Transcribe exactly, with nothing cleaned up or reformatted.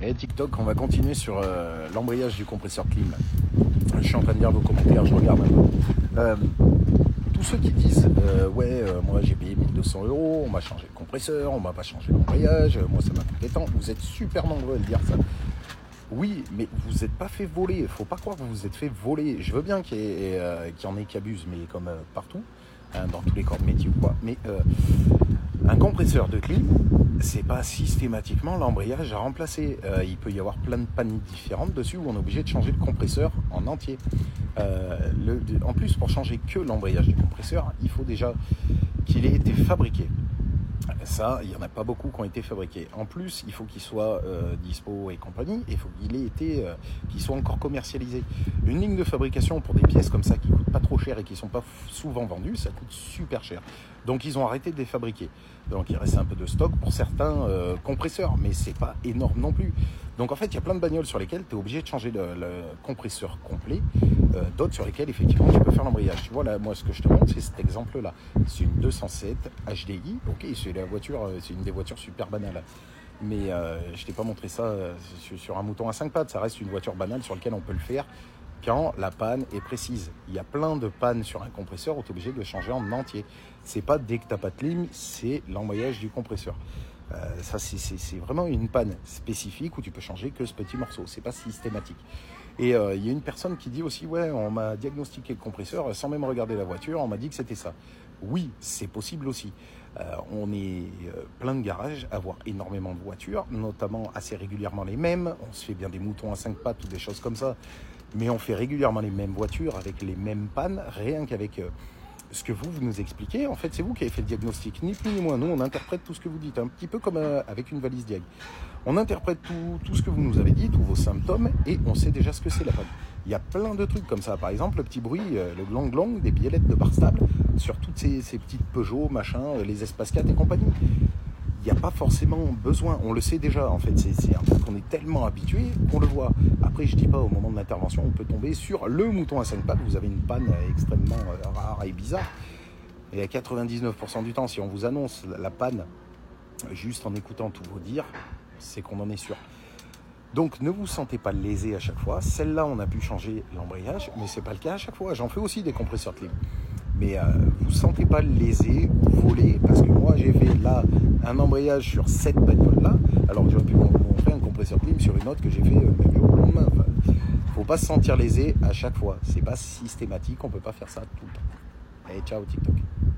Et TikTok, on va continuer sur euh, l'embrayage du compresseur clim. Je suis en train de lire vos commentaires, je regarde un peu. Euh, tous ceux qui disent euh, ouais, euh, moi j'ai payé mille deux cents euros, on m'a changé le compresseur, on m'a pas changé l'embrayage, moi ça m'a coûté tant. Vous êtes super nombreux à le dire ça. Oui, mais vous n'êtes pas fait voler. Il faut pas croire que vous vous êtes fait voler. Je veux bien qu'il y, ait, euh, qu'il y en ait qui abusent, mais comme euh, partout, hein, dans tous les corps de métier ou quoi. Mais euh, un compresseur de clim, c'est pas systématiquement l'embrayage à remplacer. Euh, il peut y avoir plein de pannes différentes dessus où on est obligé de changer le compresseur en entier. Euh, le, de, en plus, pour changer que l'embrayage du compresseur, il faut déjà qu'il ait été fabriqué. Ça, il n'y en a pas beaucoup qui ont été fabriqués. En plus, il faut qu'il soit euh, dispo et compagnie, et il faut qu'il ait été, euh, qu'il soit encore commercialisé. Une ligne de fabrication pour des pièces comme ça qui ne coûtent pas trop cher et qui ne sont pas souvent vendues, ça coûte super cher. Donc ils ont arrêté de les fabriquer. Donc il reste un peu de stock pour certains euh, compresseurs, mais c'est pas énorme non plus. Donc en fait, il y a plein de bagnoles sur lesquelles tu es obligé de changer le, le compresseur complet, euh, d'autres sur lesquelles effectivement tu peux faire l'embrayage. Tu vois là, moi ce que je te montre, c'est cet exemple-là. C'est une deux cent sept H D I, ok, c'est la voiture, c'est une des voitures super banales. Mais euh, je t'ai pas montré ça euh, sur, sur un mouton à cinq pattes, ça reste une voiture banale sur laquelle on peut le faire quand la panne est précise. Il y a plein de pannes sur un compresseur où tu es obligé de le changer en entier. C'est pas dès que tu n'as pas de clim, c'est l'embrayage du compresseur. Euh, ça, c'est, c'est, c'est vraiment une panne spécifique où tu peux changer que ce petit morceau. C'est pas systématique. Et il euh, y a une personne qui dit aussi, ouais, on m'a diagnostiqué le compresseur sans même regarder la voiture, on m'a dit que c'était ça. Oui, c'est possible aussi. Euh, on est euh, plein de garages à avoir énormément de voitures, notamment assez régulièrement les mêmes. On se fait bien des moutons à cinq pattes ou des choses comme ça. Mais on fait régulièrement les mêmes voitures avec les mêmes pannes, rien qu'avec euh, ce que vous, vous nous expliquez. En fait, c'est vous qui avez fait le diagnostic, ni plus ni moins. Nous, on interprète tout ce que vous dites, un petit peu comme euh, avec une valise diag. On interprète tout, tout ce que vous nous avez dit, tous vos symptômes, et on sait déjà ce que c'est la panne. Il y a plein de trucs comme ça. Par exemple, le petit bruit, euh, le glang-glang des biellettes de Barstable sur toutes ces, ces petites Peugeot, machin, euh, les Espace quatre et compagnie. Il n'y a pas forcément besoin, on le sait déjà en fait, c'est, c'est un truc qu'on est tellement habitué qu'on le voit. Après je dis pas au moment de l'intervention, on peut tomber sur le mouton à cinq pattes, vous avez une panne extrêmement rare et bizarre. Et à quatre-vingt-dix-neuf pour cent du temps, si on vous annonce la panne juste en écoutant tous vos dires, c'est qu'on en est sûr. Donc ne vous sentez pas lésé à chaque fois, celle-là on a pu changer l'embrayage, mais c'est pas le cas à chaque fois, j'en fais aussi des compresseurs clim. Mais euh, vous ne sentez pas lésé ou volé, parce que moi j'ai fait là un embrayage sur cette bagnole-là, alors que j'aurais pu vous montrer un compresseur clim sur une autre que j'ai fait euh, même jour le lendemain. Enfin, faut pas se sentir lésé à chaque fois, c'est pas systématique, on peut pas faire ça tout le temps. Allez, ciao TikTok.